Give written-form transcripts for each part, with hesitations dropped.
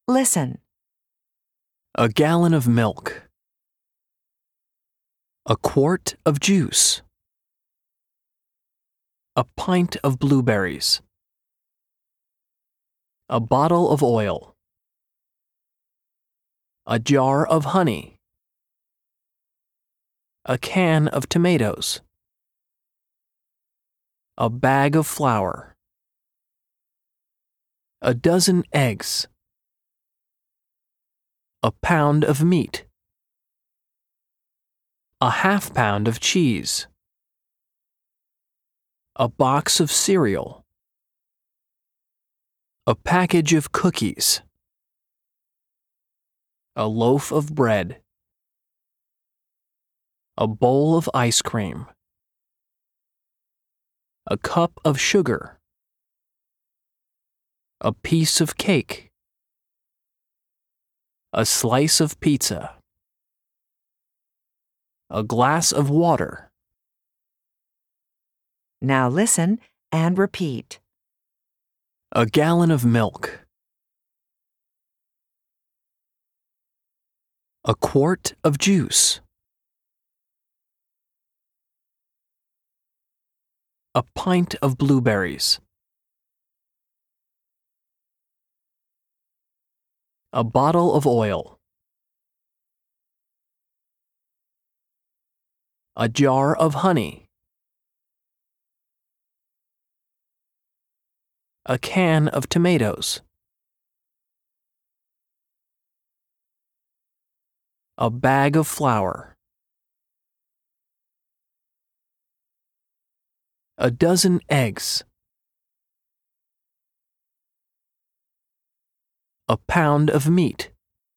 Listen. A gallon of milk. A quart of juice. A pint of blueberries. A bottle of oil. A jar of honey. A can of tomatoes. A bag of flour. A dozen eggs. A pound of meat. A half pound of cheese. A box of cereal. A package of cookies. A loaf of bread. A bowl of ice cream. A cup of sugar. A piece of cake. A slice of pizza. A glass of water. Now listen and repeat. A gallon of milk. A quart of juice. A pint of blueberries. A bottle of oil. A jar of honey. A can of tomatoes. A bag of flour. A dozen eggs. A pound of meat.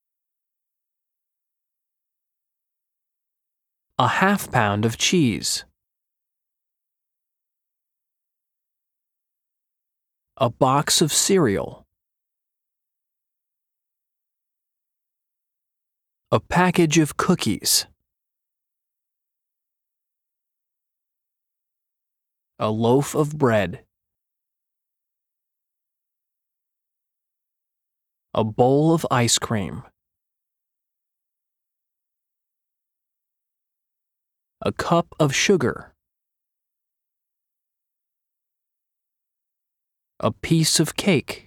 A half pound of cheese. A box of cereal. A package of cookies. A loaf of bread. A bowl of ice cream. A cup of sugar. A piece of cake.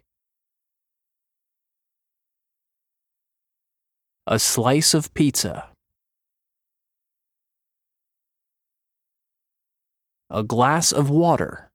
A slice of pizza. A glass of water.